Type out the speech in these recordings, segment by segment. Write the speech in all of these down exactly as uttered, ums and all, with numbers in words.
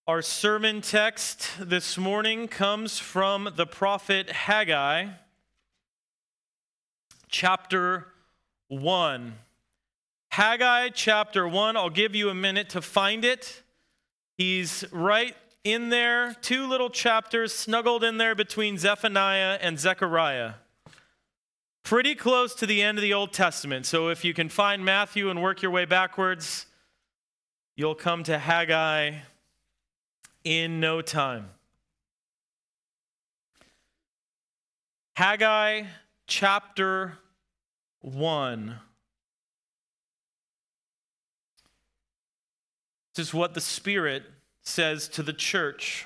Our sermon text this morning comes from the prophet Haggai, chapter one. Haggai chapter one, I'll give you a minute to find it. He's right in there, two little chapters snuggled in there between Zephaniah and Zechariah. Pretty close to the end of the Old Testament. So if you can find Matthew and work your way backwards, you'll come to Haggai in no time. Haggai chapter one. This is what the Spirit says to the church.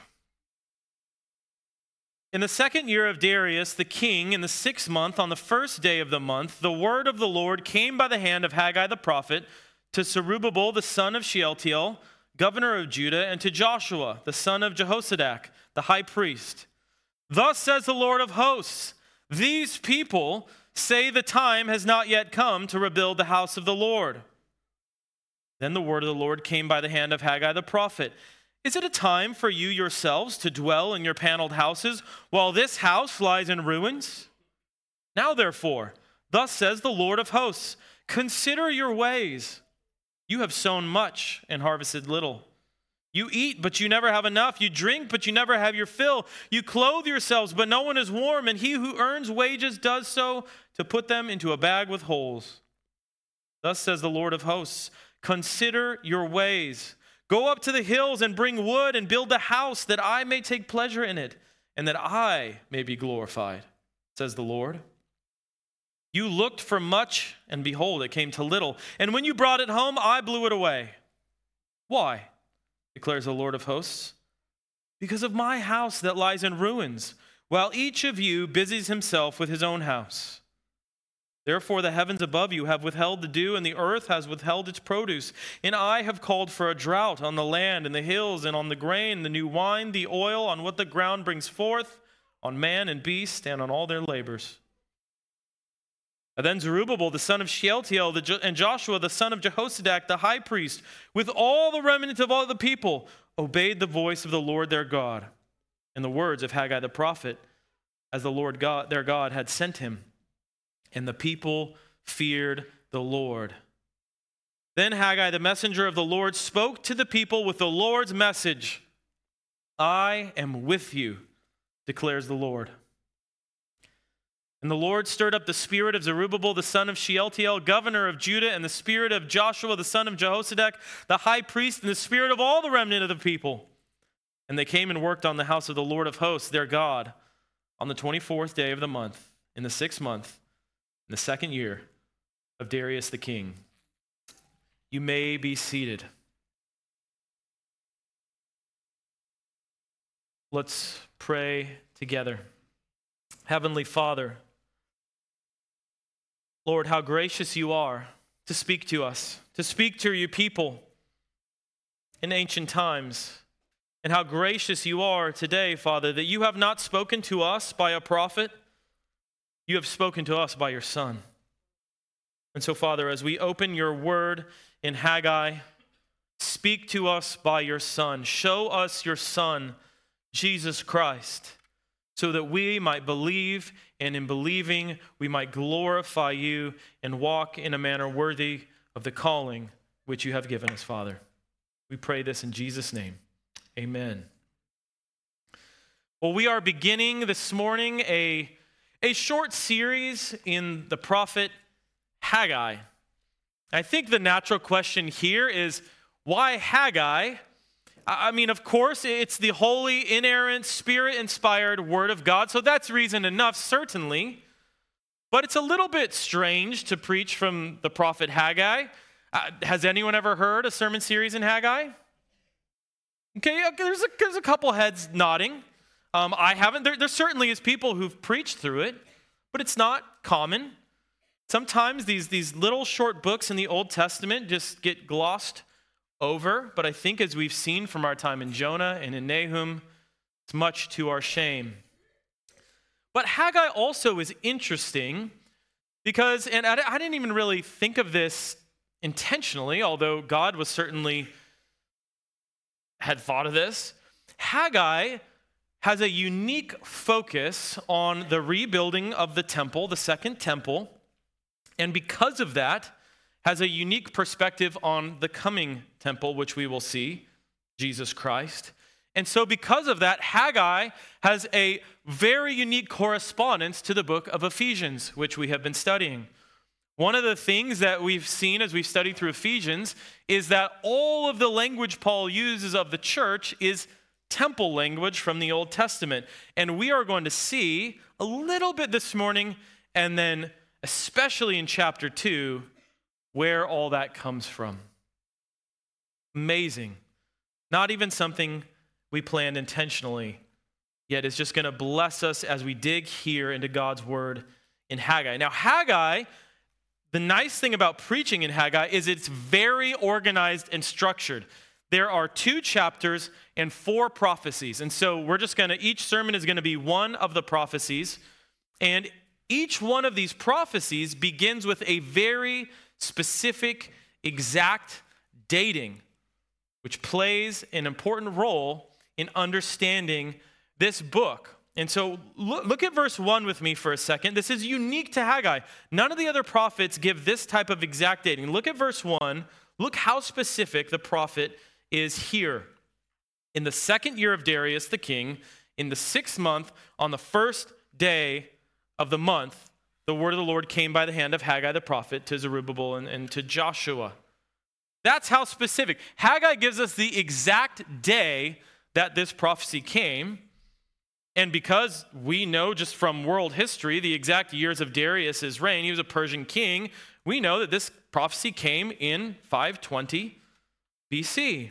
In the second year of Darius the king, in the sixth month, on the first day of the month, the word of the Lord came by the hand of Haggai the prophet to Zerubbabel the son of Shealtiel, governor of Judah, and to Joshua the son of Jehozadak, the high priest. Thus says the Lord of hosts, these people say the time has not yet come to rebuild the house of the Lord. Then the word of the Lord came by the hand of Haggai the prophet. Is it a time for you yourselves to dwell in your paneled houses while this house lies in ruins? Now therefore, thus says the Lord of hosts, consider your ways. You have sown much and harvested little. You eat, but you never have enough. You drink, but you never have your fill. You clothe yourselves, but no one is warm, and he who earns wages does so to put them into a bag with holes. Thus says the Lord of hosts, consider your ways. Go up to the hills and bring wood and build a house that I may take pleasure in it and that I may be glorified, says the Lord. You looked for much, and behold, it came to little. And when you brought it home, I blew it away. Why? Declares the Lord of hosts. Because of my house that lies in ruins, while each of you busies himself with his own house. Therefore the heavens above you have withheld the dew, and the earth has withheld its produce. And I have called for a drought on the land and the hills and on the grain, the new wine, the oil, on what the ground brings forth, on man and beast, and on all their labors. And then Zerubbabel, the son of Shealtiel, and Joshua, the son of Jehozadak, the high priest, with all the remnant of all the people, obeyed the voice of the Lord their God, and the words of Haggai the prophet, as the Lord God, their God had sent him. And the people feared the Lord. Then Haggai, the messenger of the Lord, spoke to the people with the Lord's message. I am with you, declares the Lord. And the Lord stirred up the spirit of Zerubbabel, the son of Shealtiel, governor of Judah, and the spirit of Joshua, the son of Jehozadak, the high priest, and the spirit of all the remnant of the people. And they came and worked on the house of the Lord of hosts, their God, on the twenty-fourth day of the month, in the sixth month, in the second year of Darius the king. You may be seated. Let's pray together. Heavenly Father, Lord, how gracious you are to speak to us, to speak to your people in ancient times. And how gracious you are today, Father, that you have not spoken to us by a prophet. You have spoken to us by your Son. And so, Father, as we open your word in Haggai, speak to us by your Son. Show us your Son, Jesus Christ, so that we might believe, and in believing we might glorify you and walk in a manner worthy of the calling which you have given us, Father. We pray this in Jesus' name. Amen. Well, we are beginning this morning a, a short series in the prophet Haggai. I think the natural question here is, why Haggai? I mean, of course, it's the holy, inerrant, spirit-inspired word of God, so that's reason enough, certainly. But it's a little bit strange to preach from the prophet Haggai. Uh, has anyone ever heard a sermon series in Haggai? Okay, there's a, there's a couple heads nodding. Um, I haven't. There, there certainly is people who've preached through it, but it's not common. Sometimes these, these little short books in the Old Testament just get glossed over, but I think as we've seen from our time in Jonah and in Nahum, it's much to our shame. But Haggai also is interesting because, and I, I didn't even really think of this intentionally, although God was certainly had thought of this. Haggai has a unique focus on the rebuilding of the temple, the second temple, and because of that, has a unique perspective on the coming temple, which we will see, Jesus Christ. And so because of that, Haggai has a very unique correspondence to the book of Ephesians, which we have been studying. One of the things that we've seen as we've studied through Ephesians is that all of the language Paul uses of the church is temple language from the Old Testament. And we are going to see a little bit this morning, and then especially in chapter two, where all that comes from. Amazing. Not even something we planned intentionally, yet it's just going to bless us as we dig here into God's word in Haggai. Now, Haggai, the nice thing about preaching in Haggai is it's very organized and structured. There are two chapters and four prophecies. And so we're just going to, each sermon is going to be one of the prophecies. And each one of these prophecies begins with a very specific, exact dating, which plays an important role in understanding this book. And so look, look at verse one with me for a second. This is unique to Haggai. None of the other prophets give this type of exact dating. Look at verse one. Look how specific the prophet is here. In the second year of Darius the king, in the sixth month, on the first day of the month, the word of the Lord came by the hand of Haggai the prophet to Zerubbabel and, and to Joshua. That's how specific. Haggai gives us the exact day that this prophecy came. And because we know just from world history the exact years of Darius' reign, he was a Persian king, we know that this prophecy came in five twenty B C.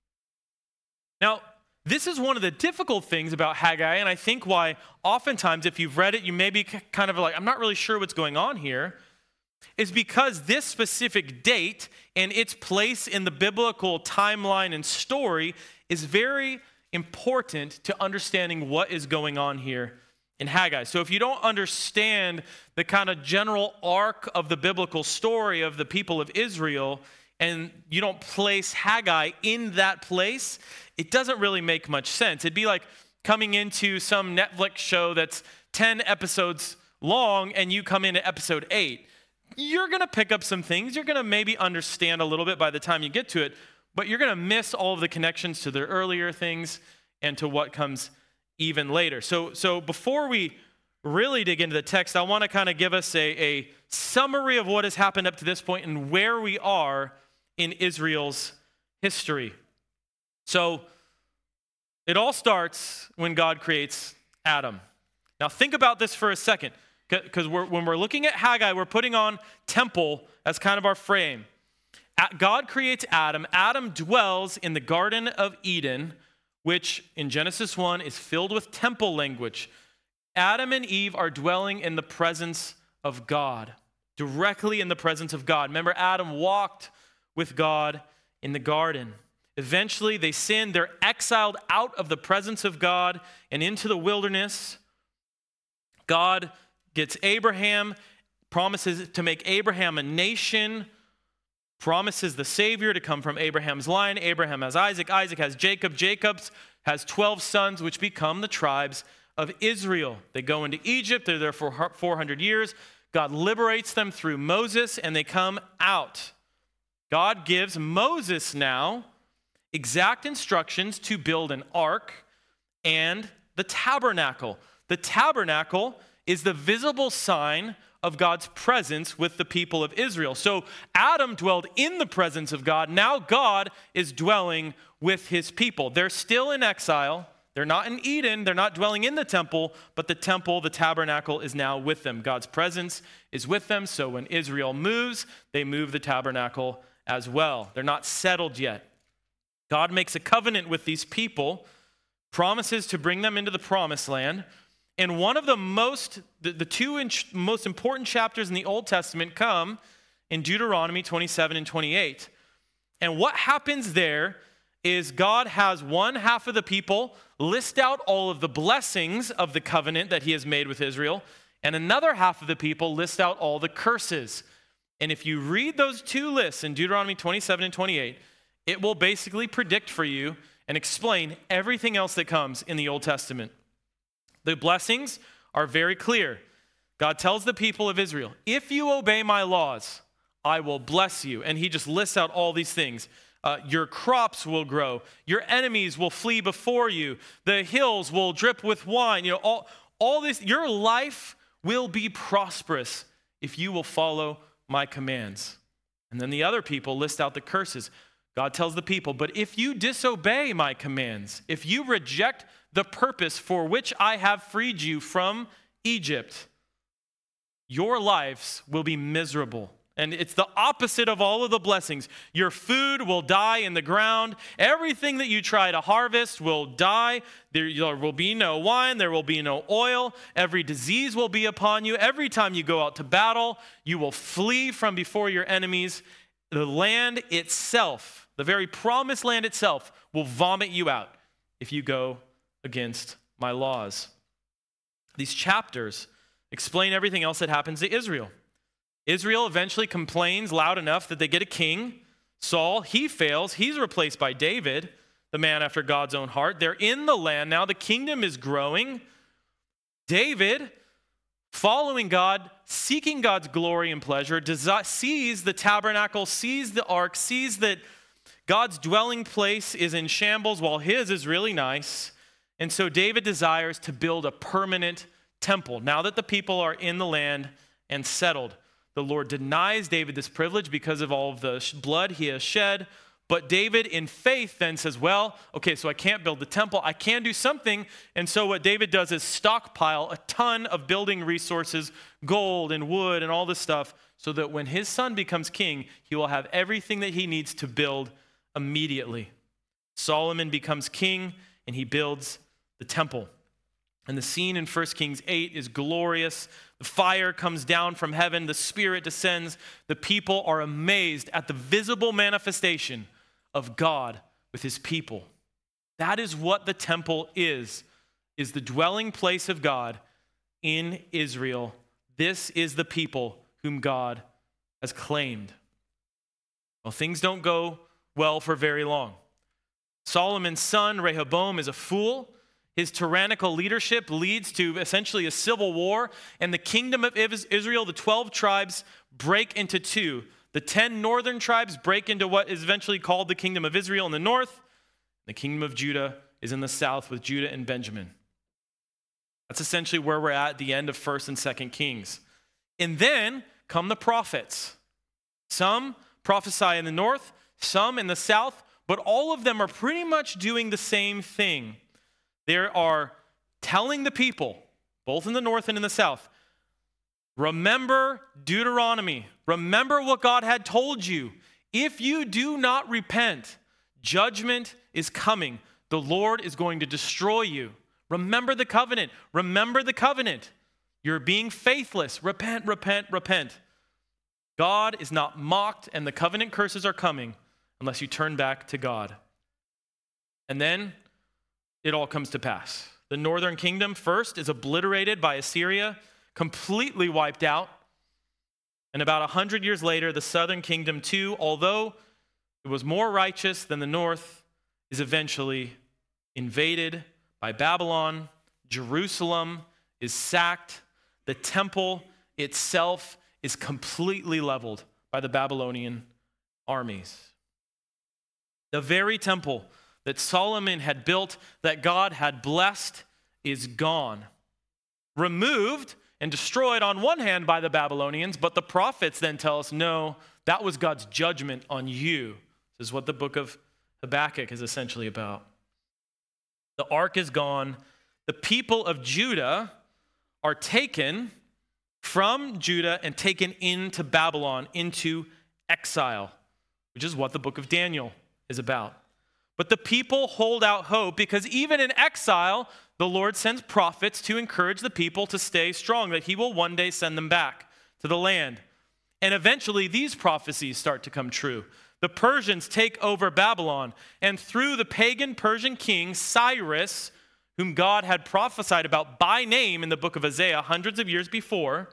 Now, this is one of the difficult things about Haggai, and I think why oftentimes if you've read it, you may be kind of like, I'm not really sure what's going on here, is because this specific date and its place in the biblical timeline and story is very important to understanding what is going on here in Haggai. So if you don't understand the kind of general arc of the biblical story of the people of Israel, and you don't place Haggai in that place, it doesn't really make much sense. It'd be like coming into some Netflix show that's ten episodes long and you come into episode eight. You're going to pick up some things. You're going to maybe understand a little bit by the time you get to it, but you're going to miss all of the connections to the earlier things and to what comes even later. So, so before we really dig into the text, I want to kind of give us a, a summary of what has happened up to this point and where we are in Israel's history. So it all starts when God creates Adam. Now think about this for a second, because we're, when we're looking at Haggai, we're putting on temple as kind of our frame. God creates Adam. Adam dwells in the Garden of Eden, which in Genesis one is filled with temple language. Adam and Eve are dwelling in the presence of God, directly in the presence of God. Remember, Adam walked with God in the garden. Eventually, they sin. They're exiled out of the presence of God and into the wilderness. God gets Abraham, promises to make Abraham a nation, promises the Savior to come from Abraham's line. Abraham has Isaac. Isaac has Jacob. Jacob has twelve sons, which become the tribes of Israel. They go into Egypt. They're there for four hundred years. God liberates them through Moses, and they come out. God gives Moses now exact instructions to build an ark and the tabernacle. The tabernacle is the visible sign of God's presence with the people of Israel. So Adam dwelled in the presence of God. Now God is dwelling with his people. They're still in exile. They're not in Eden. They're not dwelling in the temple, but the temple, the tabernacle, is now with them. God's presence is with them. So when Israel moves, they move the tabernacle as well. They're not settled yet. God makes a covenant with these people, promises to bring them into the promised land. And one of the most, the, the two in, most important chapters in the Old Testament come in Deuteronomy twenty-seven and twenty-eight. And what happens there is God has one half of the people list out all of the blessings of the covenant that he has made with Israel, and another half of the people list out all the curses. And if you read those two lists in Deuteronomy twenty-seven and twenty-eight, it will basically predict for you and explain everything else that comes in the Old Testament. The blessings are very clear. God tells the people of Israel, if you obey my laws, I will bless you. And he just lists out all these things. Uh, your crops will grow. Your enemies will flee before you. The hills will drip with wine. You know, all, all this, your life will be prosperous if you will follow my commands. And then the other people list out the curses. God tells the people, but if you disobey my commands, if you reject the purpose for which I have freed you from Egypt, your lives will be miserable. And it's the opposite of all of the blessings. Your food will die in the ground. Everything that you try to harvest will die. There will be no wine. There will be no oil. Every disease will be upon you. Every time you go out to battle, you will flee from before your enemies. The land itself, the very promised land itself, will vomit you out if you go against my laws. These chapters explain everything else that happens to Israel. Israel eventually complains loud enough that they get a king, Saul. He fails. He's replaced by David, the man after God's own heart. They're in the land now. The kingdom is growing. David, following God, seeking God's glory and pleasure, desi- sees the tabernacle, sees the ark, sees that God's dwelling place is in shambles while his is really nice. And so David desires to build a permanent temple now that the people are in the land and settled. The Lord denies David this privilege because of all of the blood he has shed. But David, in faith, then says, well, okay, so I can't build the temple. I can do something. And so what David does is stockpile a ton of building resources, gold and wood and all this stuff, so that when his son becomes king, he will have everything that he needs to build immediately. Solomon becomes king, and he builds the temple. And the scene in First Kings eight is glorious. The fire comes down from heaven. The Spirit descends. The people are amazed at the visible manifestation of God with his people. That is what the temple is, is the dwelling place of God in Israel. This is the people whom God has claimed. Well, things don't go well for very long. Solomon's son, Rehoboam, is a fool. His tyrannical leadership leads to essentially a civil war, and the kingdom of Israel, the twelve tribes, break into two. The ten northern tribes break into what is eventually called the kingdom of Israel in the north. The kingdom of Judah is in the south with Judah and Benjamin. That's essentially where we're at at the end of First and Second Kings. And then come the prophets. Some prophesy in the north, some in the south, but all of them are pretty much doing the same thing. They are telling the people, both in the north and in the south, remember Deuteronomy. Remember what God had told you. If you do not repent, judgment is coming. The Lord is going to destroy you. Remember the covenant. Remember the covenant. You're being faithless. Repent, repent, repent. God is not mocked, and the covenant curses are coming unless you turn back to God. And then it all comes to pass. The northern kingdom first is obliterated by Assyria, completely wiped out. And about a hundred years later, the southern kingdom too, although it was more righteous than the north, is eventually invaded by Babylon. Jerusalem is sacked. The temple itself is completely leveled by the Babylonian armies. The very temple that Solomon had built, that God had blessed, is gone. Removed and destroyed on one hand by the Babylonians, but the prophets then tell us, no, that was God's judgment on you. This is what the book of Habakkuk is essentially about. The ark is gone. The people of Judah are taken from Judah and taken into Babylon, into exile, which is what the book of Daniel is about. But the people hold out hope because even in exile, the Lord sends prophets to encourage the people to stay strong, that he will one day send them back to the land. And eventually these prophecies start to come true. The Persians take over Babylon, and through the pagan Persian king Cyrus, whom God had prophesied about by name in the book of Isaiah hundreds of years before,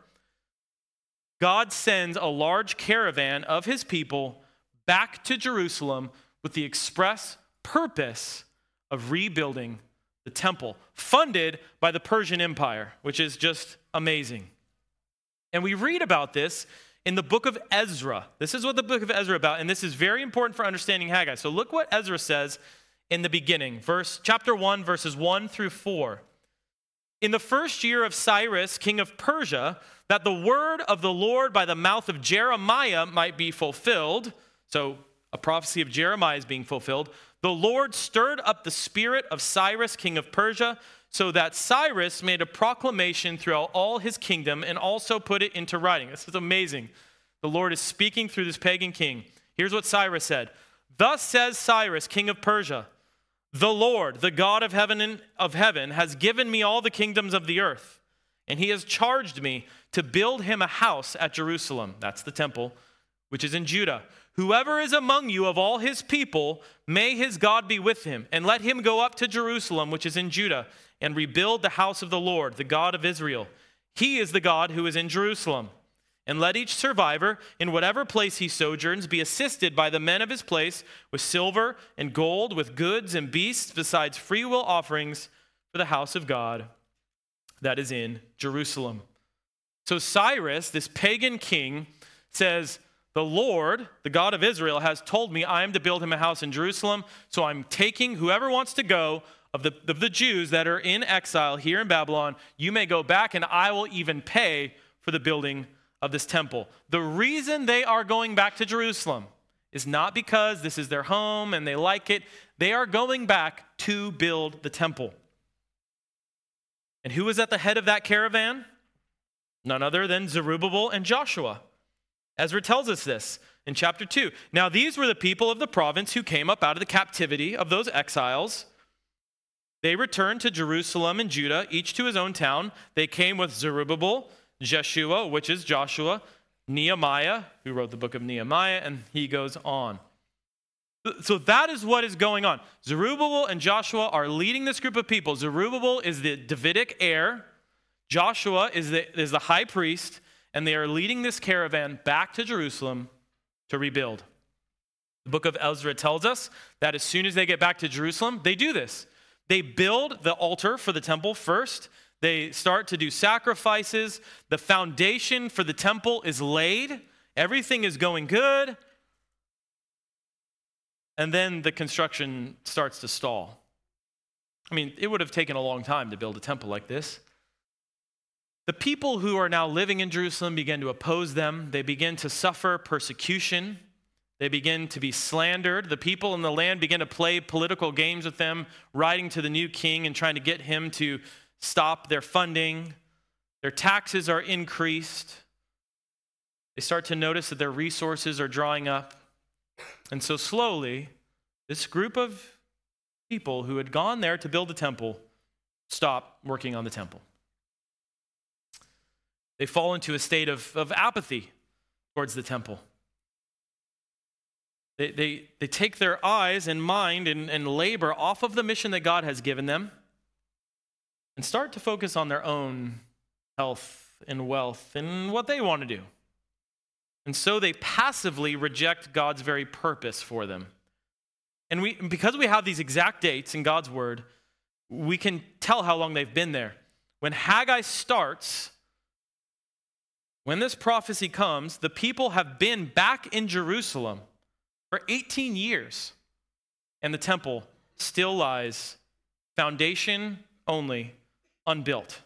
God sends a large caravan of his people back to Jerusalem with the express purpose of rebuilding the temple, funded by the Persian Empire, which is just amazing. And we read about this in the book of Ezra. This is what the book of Ezra is about, and this is very important for understanding Haggai. So look what Ezra says in the beginning, verse chapter one, verses one through four. In the first year of Cyrus, king of Persia, that the word of the Lord by the mouth of Jeremiah might be fulfilled, so a prophecy of Jeremiah is being fulfilled, the Lord stirred up the spirit of Cyrus, king of Persia, so that Cyrus made a proclamation throughout all his kingdom and also put it into writing. This is amazing. The Lord is speaking through this pagan king. Here's what Cyrus said. Thus says Cyrus, king of Persia, the Lord, the God of heaven and of heaven, has given me all the kingdoms of the earth, and he has charged me to build him a house at Jerusalem. That's the temple, which is in Judah. Whoever is among you of all his people, may his God be with him, and let him go up to Jerusalem, which is in Judah, and rebuild the house of the Lord, the God of Israel. He is the God who is in Jerusalem. And let each survivor, in whatever place he sojourns, be assisted by the men of his place with silver and gold, with goods and beasts, besides freewill offerings for the house of God that is in Jerusalem. So Cyrus, this pagan king, says, the Lord, the God of Israel, has told me I am to build him a house in Jerusalem, so I'm taking whoever wants to go of the, of the Jews that are in exile here in Babylon, you may go back, and I will even pay for the building of this temple. The reason they are going back to Jerusalem is not because this is their home and they like it. They are going back to build the temple. And who was at the head of that caravan? None other than Zerubbabel and Joshua. Ezra tells us this in chapter two. Now these were the people of the province who came up out of the captivity of those exiles. They returned to Jerusalem and Judah, each to his own town. They came with Zerubbabel, Jeshua, which is Joshua, Nehemiah, who wrote the book of Nehemiah, and he goes on. So that is what is going on. Zerubbabel and Joshua are leading this group of people. Zerubbabel is the Davidic heir. Joshua is the, is the high priest, and they are leading this caravan back to Jerusalem to rebuild. The book of Ezra tells us that as soon as they get back to Jerusalem, they do this. They build the altar for the temple first. They start to do sacrifices. The foundation for the temple is laid. Everything is going good. And then the construction starts to stall. I mean, it would have taken a long time to build a temple like this. The people who are now living in Jerusalem begin to oppose them. They begin to suffer persecution. They begin to be slandered. The people in the land begin to play political games with them, writing to the new king and trying to get him to stop their funding. Their taxes are increased. They start to notice that their resources are drying up. And so slowly, this group of people who had gone there to build the temple stop working on the temple. They fall into a state of, of apathy towards the temple. They, they, they take their eyes and mind and, and labor off of the mission that God has given them and start to focus on their own health and wealth and what they want to do. And so they passively reject God's very purpose for them. And we, because we have these exact dates in God's word, we can tell how long they've been there. When Haggai starts, when this prophecy comes, the people have been back in Jerusalem for eighteen years, and the temple still lies, foundation only, unbuilt.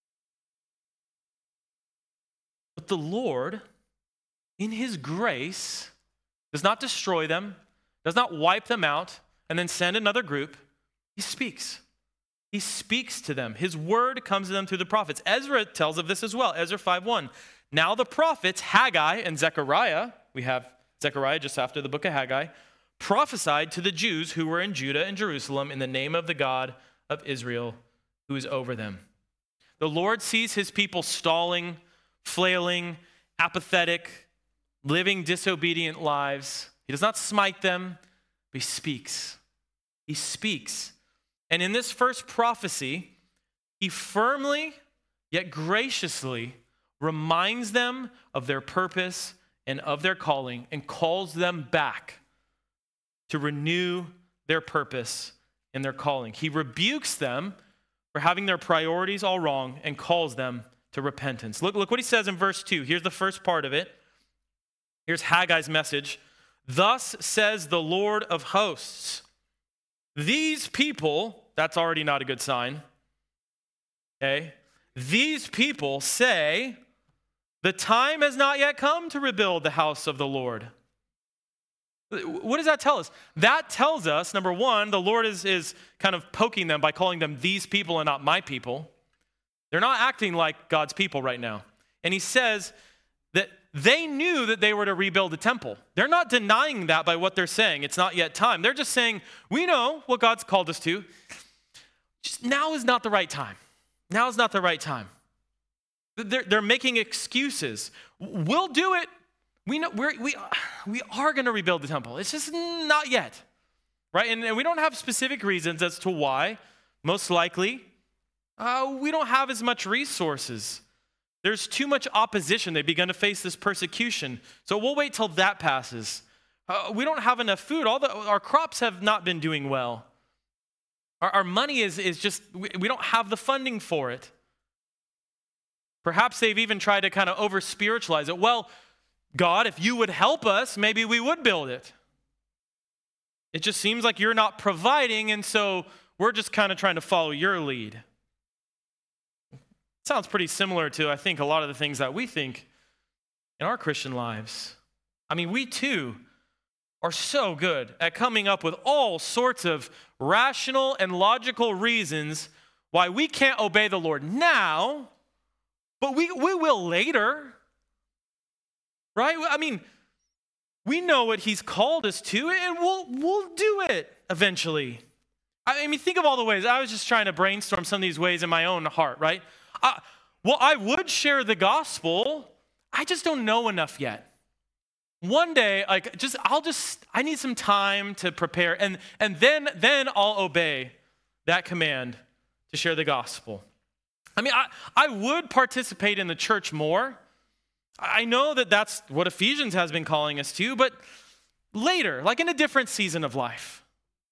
But the Lord, in his grace, does not destroy them, does not wipe them out, and then send another group. He speaks. He speaks to them. His word comes to them through the prophets. Ezra tells of this as well. Ezra five one. Now the prophets, Haggai and Zechariah, we have Zechariah just after the book of Haggai, prophesied to the Jews who were in Judah and Jerusalem in the name of the God of Israel who is over them. The Lord sees his people stalling, flailing, apathetic, living disobedient lives. He does not smite them, but he speaks. He speaks. And in this first prophecy, he firmly yet graciously reminds them of their purpose and of their calling and calls them back to renew their purpose in their calling. He rebukes them for having their priorities all wrong and calls them to repentance. Look, look what he says in verse two. Here's the first part of it. Here's Haggai's message. Thus says the Lord of hosts. These people, that's already not a good sign. Okay? These people say, the time has not yet come to rebuild the house of the Lord. What does that tell us? That tells us, number one, the Lord is, is kind of poking them by calling them these people and not my people. They're not acting like God's people right now. And he says that they knew that they were to rebuild the temple. They're not denying that by what they're saying. It's not yet time. They're just saying, we know what God's called us to. Just now is not the right time. Now is not the right time. They're, they're making excuses. We'll do it. We know we're, we we are going to rebuild the temple. It's just not yet, right? And, and we don't have specific reasons as to why. Most likely, uh, we don't have as much resources. There's too much opposition. They've begun to face this persecution. So we'll wait till that passes. Uh, we don't have enough food. All the, our crops have not been doing well. Our, our money is, is just, we, we don't have the funding for it. Perhaps they've even tried to kind of over-spiritualize it. Well, God, if you would help us, maybe we would build it. It just seems like you're not providing, and so we're just kind of trying to follow your lead. Sounds pretty similar to, I think, a lot of the things that we think in our Christian lives. I mean, we too are so good at coming up with all sorts of rational and logical reasons why we can't obey the Lord now, but we, we will later. Right? I mean, we know what he's called us to, and we'll we'll do it eventually. I mean, think of all the ways. I was just trying to brainstorm some of these ways in my own heart, right? Uh, well, I would share the gospel. I just don't know enough yet. One day, like, just I'll just I need some time to prepare, and and then then I'll obey that command to share the gospel. I mean, I I would participate in the church more. I know that that's what Ephesians has been calling us to, but later, like in a different season of life.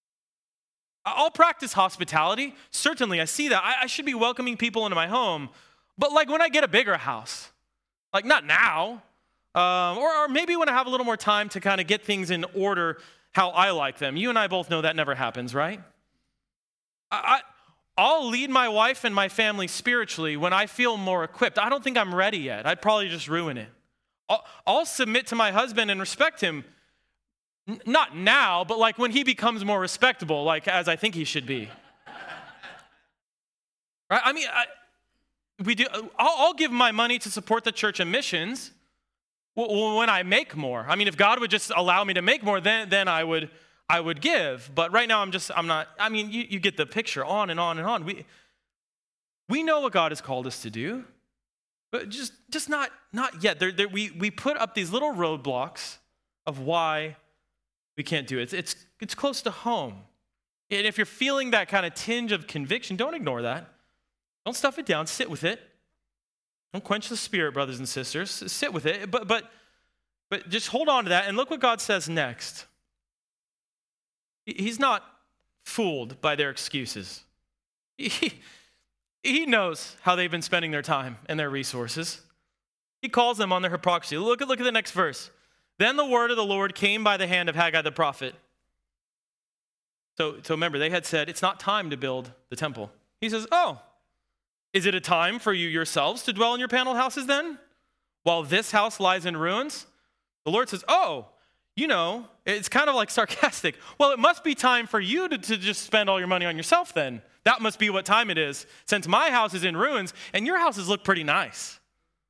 I'll practice hospitality. Certainly, I see that. I, I should be welcoming people into my home, but like when I get a bigger house, like not now, um, or, or maybe when I have a little more time to kind of get things in order how I like them. You and I both know that never happens, right? I, I, I'll lead my wife and my family spiritually when I feel more equipped. I don't think I'm ready yet. I'd probably just ruin it. I'll, I'll submit to my husband and respect him, N- not now, but like when he becomes more respectable, like as I think he should be. Right? I mean, I, we do. I'll, I'll give my money to support the church and missions when I make more. I mean, if God would just allow me to make more, then then I would. I would give, but right now I'm just, I'm not, I mean, you, you get the picture, on and on and on. We we know what God has called us to do, but just just not not yet. There, there, we, we put up these little roadblocks of why we can't do it. It's, it's, it's close to home. And if you're feeling that kind of tinge of conviction, don't ignore that. Don't stuff it down, sit with it. Don't quench the spirit, brothers and sisters. Sit with it, but but but just hold on to that, and look what God says next. He's not fooled by their excuses. He, he knows how they've been spending their time and their resources. He calls them on their hypocrisy. Look at, look at the next verse. Then the word of the Lord came by the hand of Haggai the prophet. So, so remember, they had said, it's not time to build the temple. He says, oh, is it a time for you yourselves to dwell in your paneled houses then? While this house lies in ruins? The Lord says, oh, you know, it's kind of like sarcastic. Well, it must be time for you to, to just spend all your money on yourself then. That must be what time it is, since my house is in ruins and your houses look pretty nice.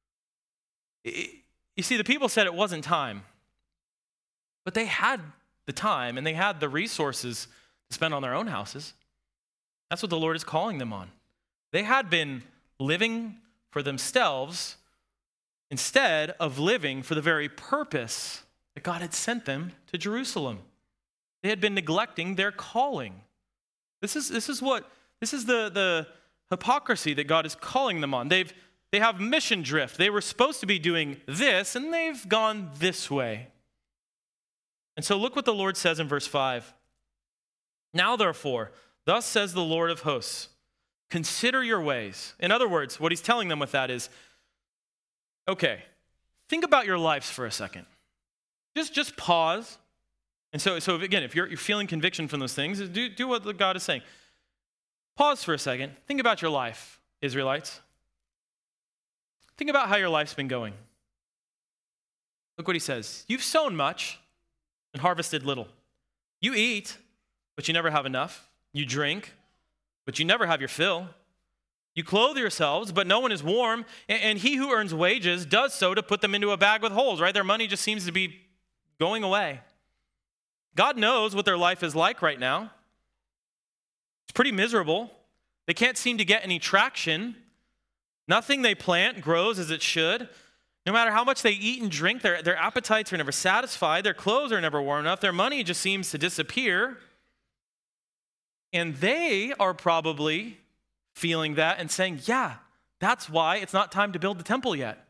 You see, the people said it wasn't time, but they had the time and they had the resources to spend on their own houses. That's what the Lord is calling them on. They had been living for themselves instead of living for the very purpose that God had sent them to Jerusalem. They had been neglecting their calling. This is this is what this is the, the hypocrisy that God is calling them on. They've they have mission drift. They were supposed to be doing this, and they've gone this way. And so look what the Lord says in verse five. Now therefore, Thus says the Lord of hosts, consider your ways. In other words, what he's telling them with that is, okay, think about your lives for a second. Just, just pause. And so, so again, if you're, you're feeling conviction from those things, do, do what God is saying. Pause for a second. Think about your life, Israelites. Think about how your life's been going. Look what he says. You've sown much and harvested little. You eat, but you never have enough. You drink, but you never have your fill. You clothe yourselves, but no one is warm. And he who earns wages does so to put them into a bag with holes, right? Their money just seems to be going away. God knows what their life is like right now. It's pretty miserable. They can't seem to get any traction. Nothing they plant grows as it should. No matter how much they eat and drink, their, their appetites are never satisfied. Their clothes are never warm enough. Their money just seems to disappear. And they are probably feeling that and saying, yeah, that's why it's not time to build the temple yet.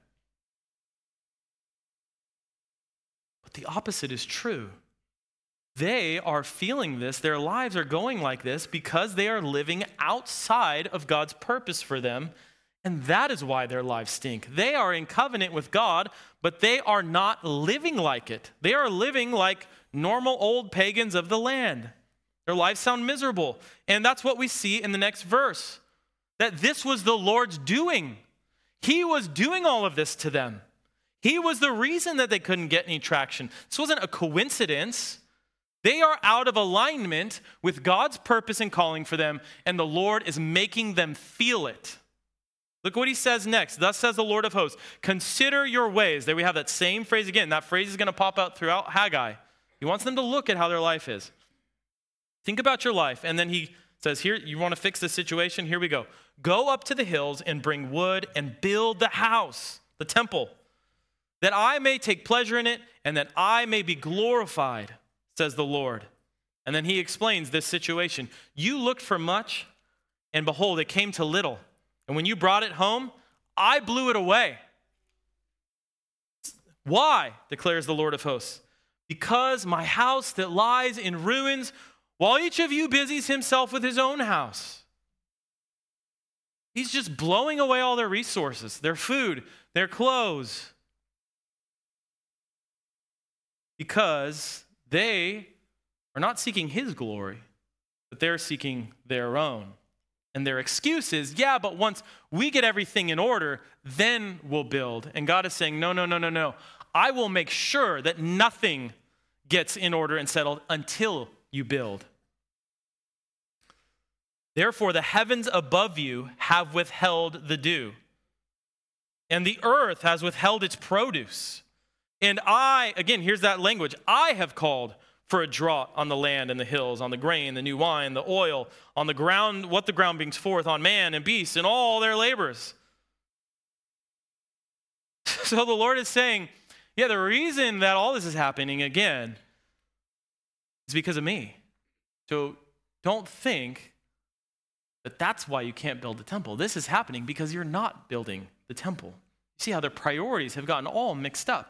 But the opposite is true. They are feeling this. Their lives are going like this because they are living outside of God's purpose for them. And that is why their lives stink. They are in covenant with God, but they are not living like it. They are living like normal old pagans of the land. Their lives sound miserable. And that's what we see in the next verse. That this was the Lord's doing. He was doing all of this to them. He was the reason that they couldn't get any traction. This wasn't a coincidence. They are out of alignment with God's purpose and calling for them, and the Lord is making them feel it. Look what he says next. Thus says the Lord of hosts, consider your ways. There we have that same phrase again. That phrase is going to pop out throughout Haggai. He wants them to look at how their life is. Think about your life. And then he says, here, you want to fix the situation? Here we go. Go up to the hills and bring wood and build the house, the temple, that I may take pleasure in it and that I may be glorified, says the Lord. And then he explains this situation. You looked for much, and behold, it came to little. And when you brought it home, I blew it away. Why, declares the Lord of hosts? Because my house that lies in ruins, while each of you busies himself with his own house. He's just blowing away all their resources, their food, their clothes. Because they are not seeking his glory, but they're seeking their own. And their excuse is, yeah, but once we get everything in order, then we'll build. And God is saying, no, no, no, no, no. I will make sure that nothing gets in order and settled until you build. Therefore, the heavens above you have withheld the dew, and the earth has withheld its produce. And I, again, here's that language, I have called for a drought on the land and the hills, on the grain, the new wine, the oil, on the ground, what the ground brings forth, on man and beast, and all their labors. So the Lord is saying, yeah, the reason that all this is happening again is because of me. So don't think that that's why you can't build the temple. This is happening because you're not building the temple. You see how their priorities have gotten all mixed up.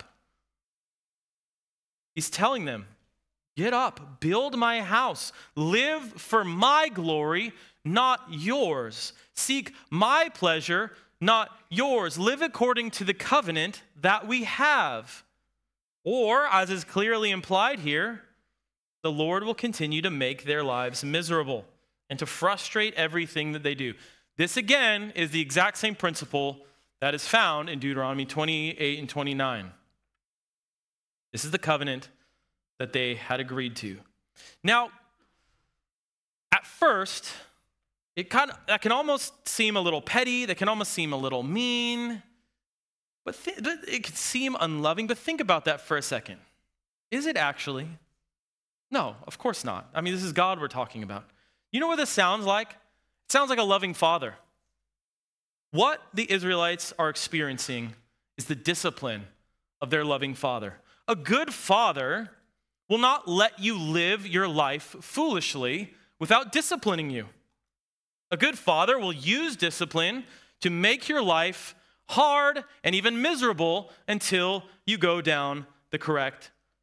He's telling them, get up, build my house, live for my glory, not yours. Seek my pleasure, not yours. Live according to the covenant that we have. Or, as is clearly implied here, the Lord will continue to make their lives miserable and to frustrate everything that they do. This, again, is the exact same principle that is found in Deuteronomy twenty-eight and twenty-nine. This is the covenant that they had agreed to. Now, at first, it kind of, that can almost seem a little petty, that can almost seem a little mean, but th- it can seem unloving, but think about that for a second. Is it actually? No, of course not. I mean, this is God we're talking about. You know what this sounds like? It sounds like a loving father. What the Israelites are experiencing is the discipline of their loving father. A good father will not let you live your life foolishly without disciplining you. A good father will use discipline to make your life hard and even miserable until you go down the correct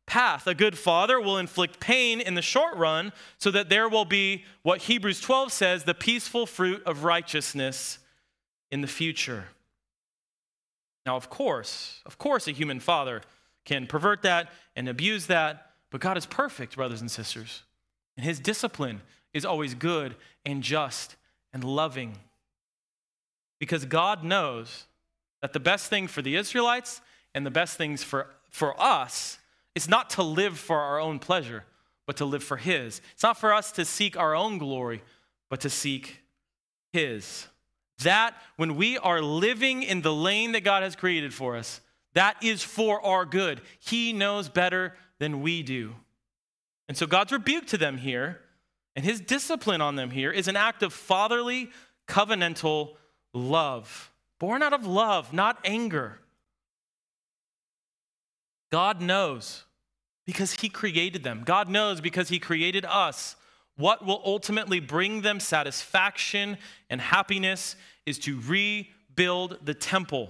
path. A good father will inflict pain in the short run so that there will be what Hebrews twelve says, the peaceful fruit of righteousness in the future. Now, of course, of course, a human father can pervert that and abuse that, but God is perfect, brothers and sisters. And his discipline is always good and just and loving. Because God knows that the best thing for the Israelites and the best things for, for us is not to live for our own pleasure, but to live for his. It's not for us to seek our own glory, but to seek his. That, when we are living in the lane that God has created for us, that is for our good. He knows better than we do. And so God's rebuke to them here, and his discipline on them here, is an act of fatherly, covenantal love. Born out of love, not anger. God knows because he created them. God knows because he created us. What will ultimately bring them satisfaction and happiness is to rebuild the temple.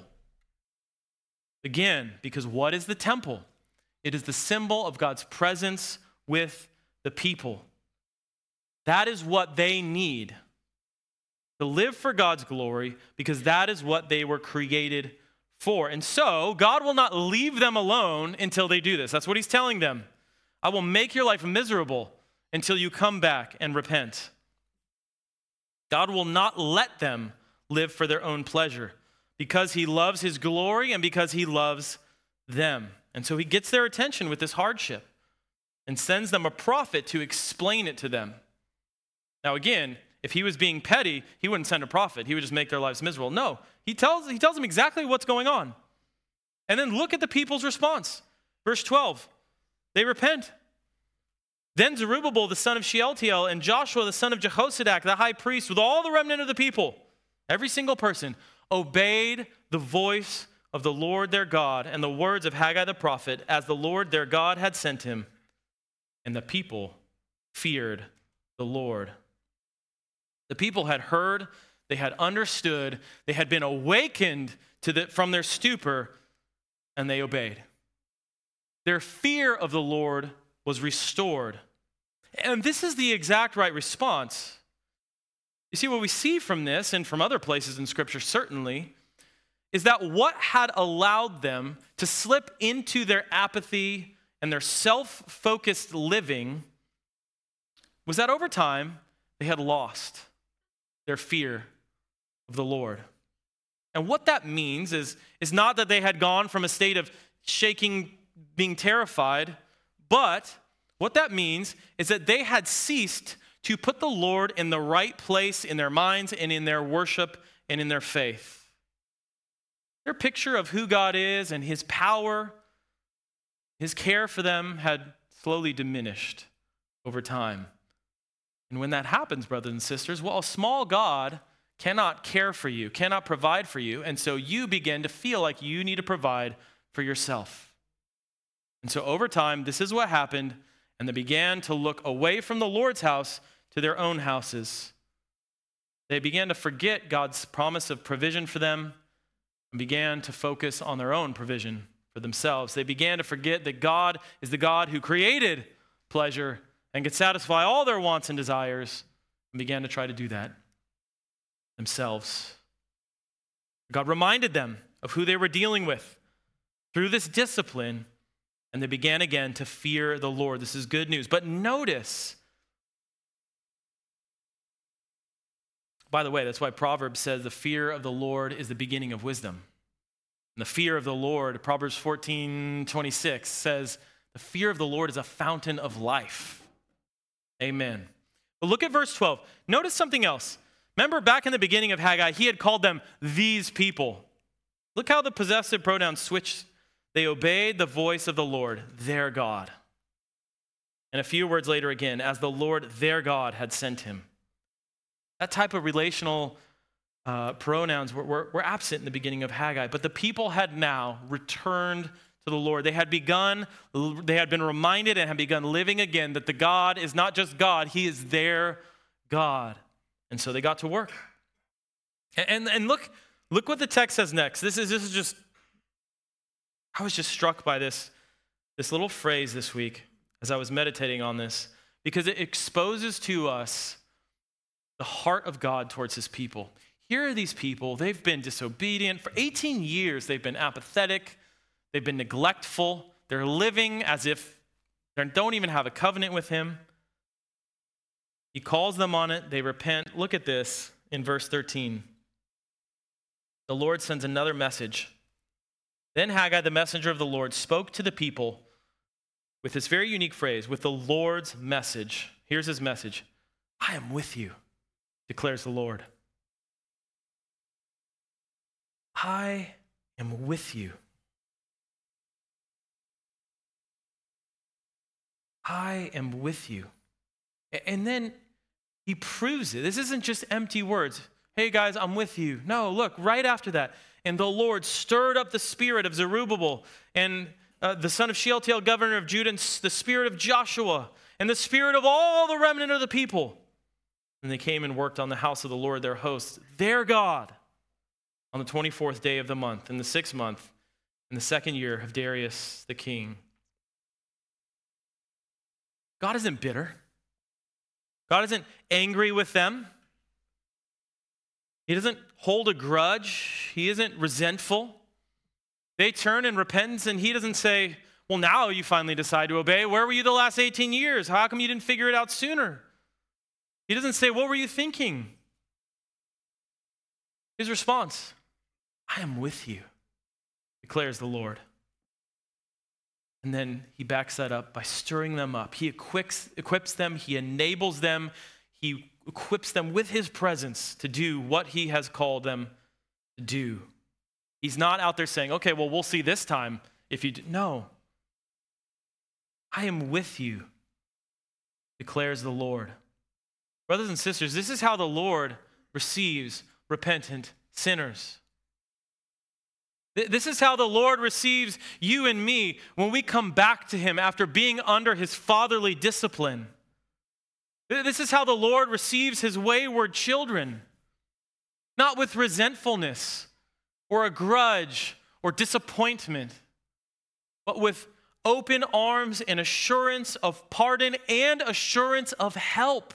Again, because what is the temple? It is the symbol of God's presence with the people. That is what they need to live for God's glory, because that is what they were created for. And so, God will not leave them alone until they do this. That's what he's telling them. I will make your life miserable until you come back and repent. God will not let them live for their own pleasure because he loves his glory and because he loves them. And so he gets their attention with this hardship and sends them a prophet to explain it to them. Now again, if he was being petty, he wouldn't send a prophet. He would just make their lives miserable. No, he tells, he tells them exactly what's going on. And then look at the people's response. Verse twelve, they repent. Then Zerubbabel, the son of Shealtiel, and Joshua, the son of Jehozadak, the high priest, with all the remnant of the people, every single person, obeyed the voice of the Lord their God and the words of Haggai the prophet, as the Lord their God had sent him. And the people feared the Lord. The people had heard, they had understood, they had been awakened to the, from their stupor, and they obeyed. Their fear of the Lord was restored. And this is the exact right response. You see, what we see from this and from other places in Scripture certainly is that what had allowed them to slip into their apathy and their self-focused living was that over time they had lost their fear of the Lord. And what that means is, is not that they had gone from a state of shaking, being terrified, but what that means is that they had ceased to put the Lord in the right place in their minds and in their worship and in their faith. Their picture of who God is and his power, his care for them had slowly diminished over time. And when that happens, brothers and sisters, well, a small God cannot care for you, cannot provide for you, and so you begin to feel like you need to provide for yourself. And so over time, this is what happened, and they began to look away from the Lord's house to their own houses. They began to forget God's promise of provision for them and began to focus on their own provision for themselves. They began to forget that God is the God who created pleasure and could satisfy all their wants and desires, and began to try to do that themselves. God reminded them of who they were dealing with through this discipline, and they began again to fear the Lord. This is good news. But notice, by the way, that's why Proverbs says the fear of the Lord is the beginning of wisdom. And the fear of the Lord, Proverbs fourteen twenty-six says, the fear of the Lord is a fountain of life. Amen. But look at verse twelve. Notice something else. Remember back in the beginning of Haggai, he had called them these people. Look how the possessive pronouns switch. They obeyed the voice of the Lord, their God. And a few words later again, as the Lord, their God, had sent him. That type of relational uh, pronouns were, were, were absent in the beginning of Haggai, but the people had now returned to the Lord. They had begun, they had been reminded and had begun living again that the God is not just God, he is their God. And so they got to work. And, and, and look, look what the text says next. This is, this is just, I was just struck by this. this little phrase this week as I was meditating on this, because it exposes to us the heart of God towards his people. Here are these people, they've been disobedient. For eighteen years, they've been apathetic. They've been neglectful. They're living as if they don't even have a covenant with him. He calls them on it. They repent. Look at this in verse thirteen. The Lord sends another message. Then Haggai, the messenger of the Lord, spoke to the people with this very unique phrase, with the Lord's message. Here's his message. I am with you, declares the Lord. I am with you. I am with you. And then he proves it. This isn't just empty words. Hey guys, I'm with you. No, look, right after that. And the Lord stirred up the spirit of Zerubbabel and uh, the son of Shealtiel, governor of Judah, and the spirit of Joshua, and the spirit of all the remnant of the people. And they came and worked on the house of the Lord, their host, their God, on the twenty-fourth day of the month, in the sixth month, in the second year of Darius the king. God isn't bitter. God isn't angry with them. He doesn't hold a grudge. He isn't resentful. They turn in repentance, and he doesn't say, well, now you finally decide to obey. Where were you the last eighteen years? How come you didn't figure it out sooner? He doesn't say, what were you thinking? His response, I am with you, declares the Lord. And then he backs that up by stirring them up. He equips, equips them, he enables them, he equips them with his presence to do what he has called them to do. He's not out there saying, okay, well, we'll see this time if you do. No. I am with you, declares the Lord. Brothers and sisters, this is how the Lord receives repentant sinners. This is how the Lord receives you and me when we come back to him after being under his fatherly discipline. This is how the Lord receives his wayward children, not with resentfulness or a grudge or disappointment, but with open arms and assurance of pardon and assurance of help.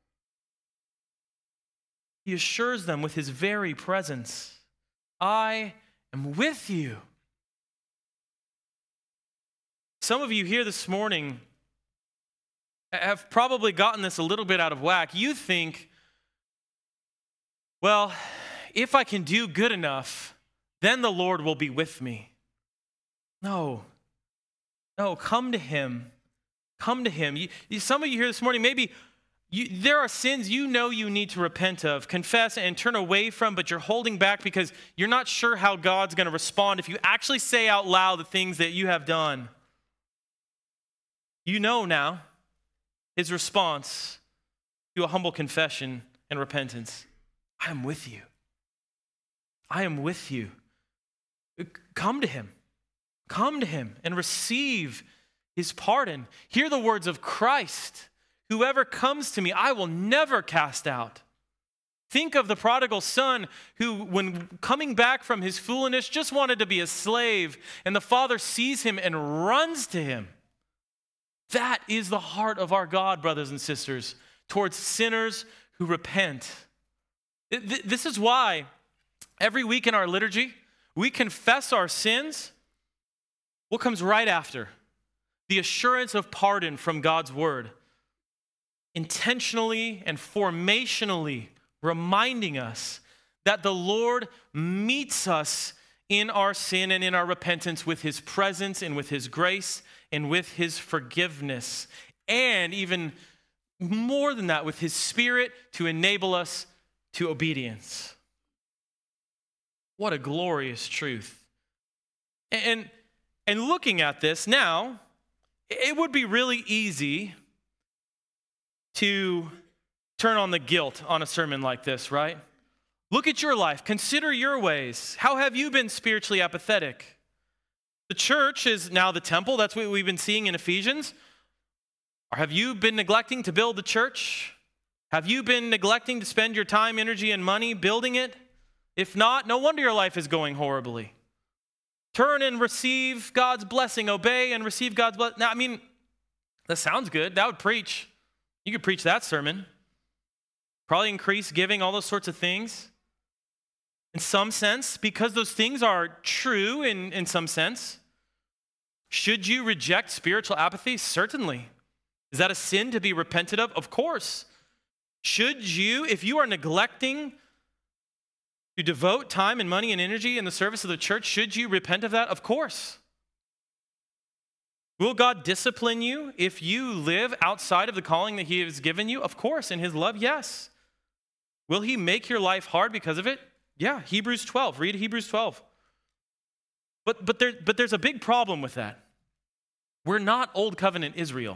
He assures them with his very presence, I am with you. Some of you here this morning have probably gotten this a little bit out of whack. You think, well, if I can do good enough, then the Lord will be with me. No. No, come to him. Come to him. You, you, some of you here this morning, maybe you, there are sins you know you need to repent of, confess, and turn away from, but you're holding back because you're not sure how God's going to respond if you actually say out loud the things that you have done. You know now his response to a humble confession and repentance. I am with you. I am with you. Come to him. Come to him and receive his pardon. Hear the words of Christ. Whoever comes to me, I will never cast out. Think of the prodigal son who, when coming back from his foolishness, just wanted to be a slave, and the father sees him and runs to him. That is the heart of our God, brothers and sisters, towards sinners who repent. This is why every week in our liturgy, we confess our sins. What comes right after? The assurance of pardon from God's word. Intentionally and formationally reminding us that the Lord meets us in our sin and in our repentance with his presence and with his grace and with his forgiveness. And even more than that, with his spirit to enable us to obedience. What a glorious truth. And, and looking at this now, it would be really easy to turn on the guilt on a sermon like this, right? Look at your life. Consider your ways. How have you been spiritually apathetic? The church is now the temple. That's what we've been seeing in Ephesians. Or have you been neglecting to build the church? Have you been neglecting to spend your time, energy, and money building it? If not, no wonder your life is going horribly. turn and receive God's blessing, obey and receive God's blessing. Now, I mean, that sounds good. That would preach. You could preach that sermon. Probably increase giving, all those sorts of things. In some sense, because those things are true in, in some sense. Should you reject spiritual apathy? Certainly. Is that a sin to be repented of? Of course. Should you, if you are neglecting to devote time and money and energy in the service of the church, should you repent of that? Of course. Will God discipline you if you live outside of the calling that he has given you? Of course, in his love, yes. Will he make your life hard because of it? Yeah, Hebrews twelve. Read Hebrews twelve. But, but, there, but there's a big problem with that. We're not Old Covenant Israel.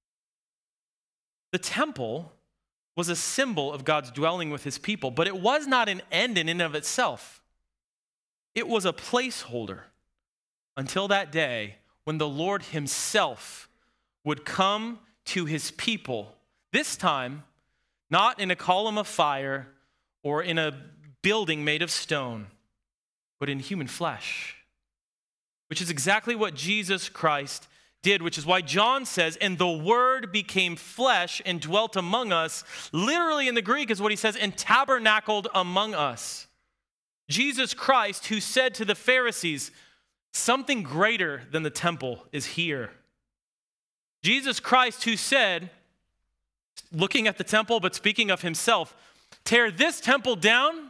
The temple was a symbol of God's dwelling with his people, but it was not an end in and of itself. It was a placeholder until that day when the Lord himself would come to his people, this time not in a column of fire or in a building made of stone, but in human flesh, which is exactly what Jesus Christ did, which is why John says, and the word became flesh and dwelt among us. Literally in the Greek is what he says, and tabernacled among us. Jesus Christ, who said to the Pharisees, something greater than the temple is here. Jesus Christ, who said, looking at the temple, but speaking of himself, tear this temple down.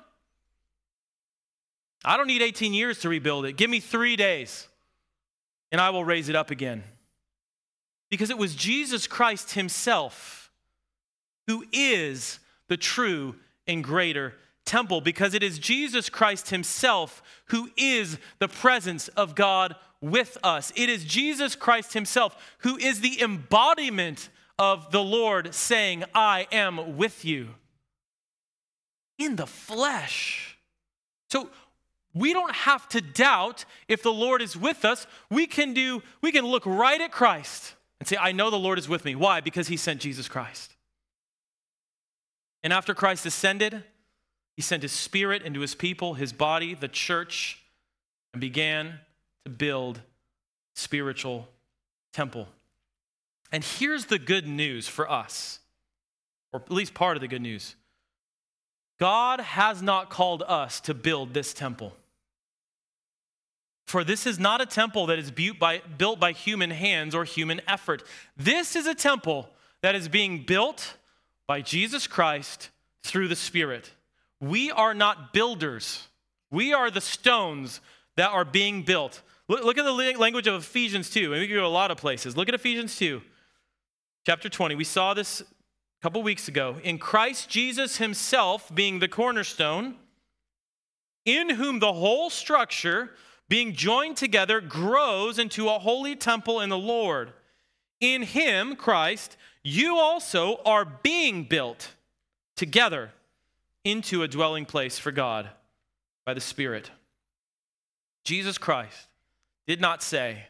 I don't need eighteen years to rebuild it. Give me three days, and I will raise it up again. Because it was Jesus Christ himself who is the true and greater temple, because it is Jesus Christ himself who is the presence of God with us. It is Jesus Christ himself who is the embodiment of the Lord saying, I am with you in the flesh. So we don't have to doubt if the Lord is with us. We can do, we can look right at Christ and say, I know the Lord is with me. Why? Because he sent Jesus Christ. And after Christ ascended, he sent his spirit into his people, his body, the church, and began to build spiritual temple. And here's the good news for us, or at least part of the good news. God has not called us to build this temple. For this is not a temple that is built by, built by human hands or human effort. This is a temple that is being built by Jesus Christ through the Spirit. We are not builders. We are the stones that are being built. Look, look at the language of Ephesians two. And we can go to a lot of places. Look at Ephesians two, chapter twenty. We saw this a couple weeks ago. In Christ Jesus himself being the cornerstone, in whom the whole structure being joined together grows into a holy temple in the Lord. In him, Christ, you also are being built together into a dwelling place for God by the Spirit. Jesus Christ did not say,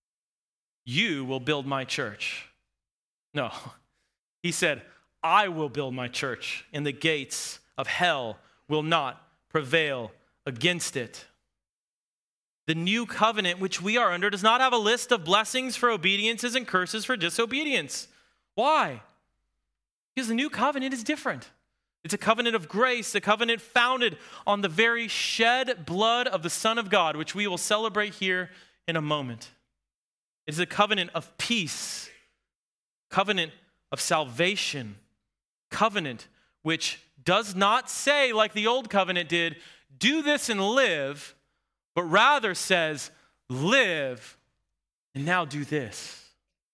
you will build my church. No, he said, I will build my church, and the gates of hell will not prevail against it. The new covenant which we are under does not have a list of blessings for obediences and curses for disobedience. Why? Because the new covenant is different. It's a covenant of grace, a covenant founded on the very shed blood of the Son of God, which we will celebrate here in a moment. It is a covenant of peace, covenant of salvation, covenant which does not say, like the old covenant did, do this and live, but rather says, live and now do this.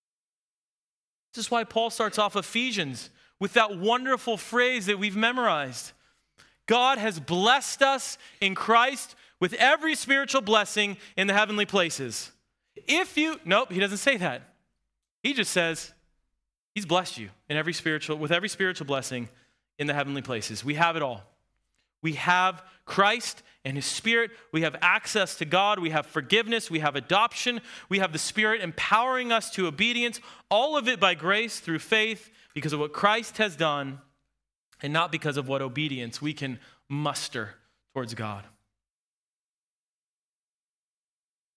This is why Paul starts off Ephesians with that wonderful phrase that we've memorized. God has blessed us in Christ with every spiritual blessing in the heavenly places. If you, nope, he doesn't say that. He just says, he's blessed you in every spiritual, with every spiritual blessing in the heavenly places. We have it all. We have Christ and his Spirit. We have access to God. We have forgiveness. We have adoption. We have the Spirit empowering us to obedience. All of it by grace through faith because of what Christ has done and not because of what obedience we can muster towards God.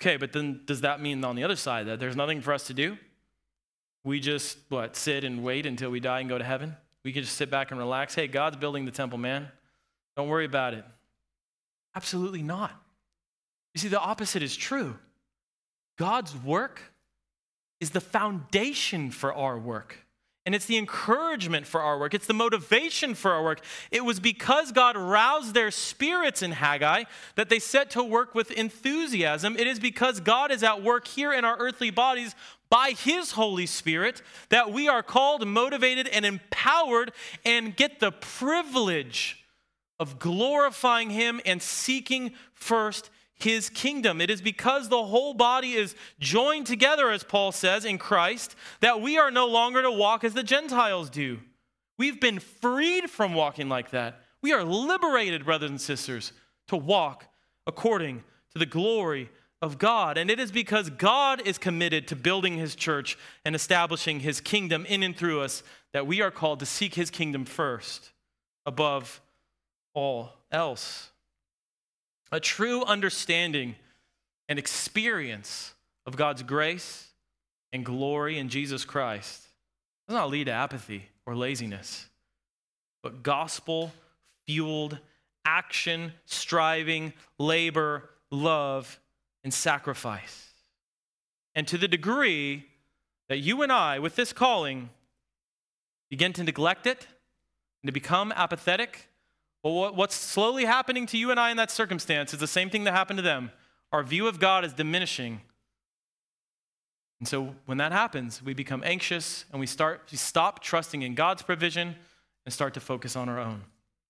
Okay, but then does that mean on the other side that there's nothing for us to do? We just, what, sit and wait until we die and go to heaven? We can just sit back and relax. Hey, God's building the temple, man. Don't worry about it. Absolutely not. You see, the opposite is true. God's work is the foundation for our work. And it's the encouragement for our work. It's the motivation for our work. It was because God roused their spirits in Haggai that they set to work with enthusiasm. It is because God is at work here in our earthly bodies by his Holy Spirit that we are called, motivated, and empowered and get the privilege of glorifying him and seeking first his kingdom. It is because the whole body is joined together, as Paul says, in Christ, that we are no longer to walk as the Gentiles do. We've been freed from walking like that. We are liberated, brothers and sisters, to walk according to the glory of God. And it is because God is committed to building his church and establishing his kingdom in and through us that we are called to seek his kingdom first, above all else. A true understanding and experience of God's grace and glory in Jesus Christ does not lead to apathy or laziness, but gospel-fueled action, striving, labor, love, and sacrifice. And to the degree that you and I, with this calling, begin to neglect it and to become apathetic, well, what's slowly happening to you and I in that circumstance is the same thing that happened to them. Our view of God is diminishing. And so when that happens, we become anxious and we start we stop trusting in God's provision and start to focus on our own.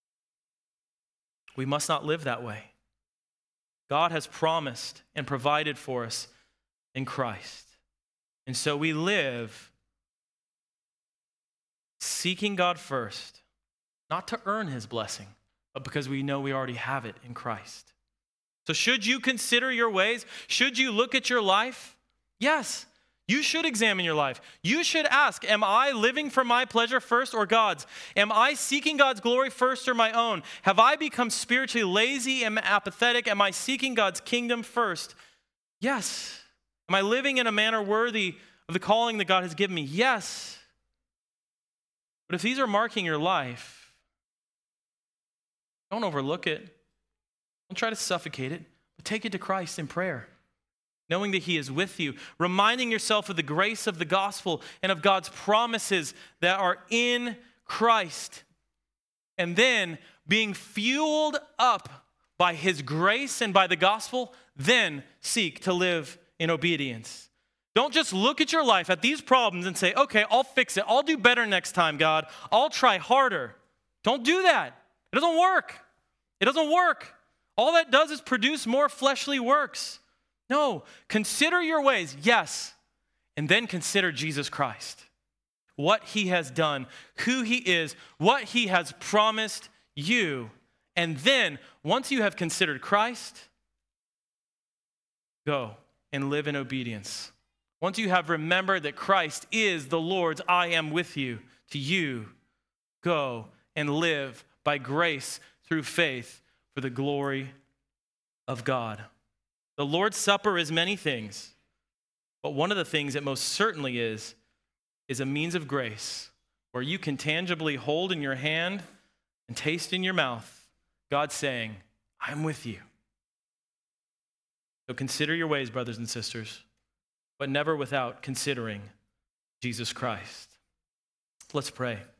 We must not live that way. God has promised and provided for us in Christ. And so we live seeking God first, not to earn his blessing, but because we know we already have it in Christ. So should you consider your ways? Should you look at your life? Yes, you should examine your life. You should ask, am I living for my pleasure first or God's? Am I seeking God's glory first or my own? Have I become spiritually lazy and apathetic? Am I seeking God's kingdom first? Yes. Am I living in a manner worthy of the calling that God has given me? Yes. But if these are marking your life, don't overlook it. Don't try to suffocate it, but take it to Christ in prayer, knowing that he is with you, reminding yourself of the grace of the gospel and of God's promises that are in Christ, and then being fueled up by his grace and by the gospel, then seek to live in obedience. Don't just look at your life, at these problems, and say, okay, I'll fix it. I'll do better next time, God. I'll try harder. Don't do that. It doesn't work. It doesn't work. All that does is produce more fleshly works. No, consider your ways, yes, and then consider Jesus Christ, what he has done, who he is, what he has promised you. And then, once you have considered Christ, go and live in obedience. Once you have remembered that Christ is the Lord's I am with you, to you, go and live by grace through faith for the glory of God. The Lord's Supper is many things, but one of the things it most certainly is, is a means of grace where you can tangibly hold in your hand and taste in your mouth God saying, I'm with you. So consider your ways, brothers and sisters, but never without considering Jesus Christ. Let's pray.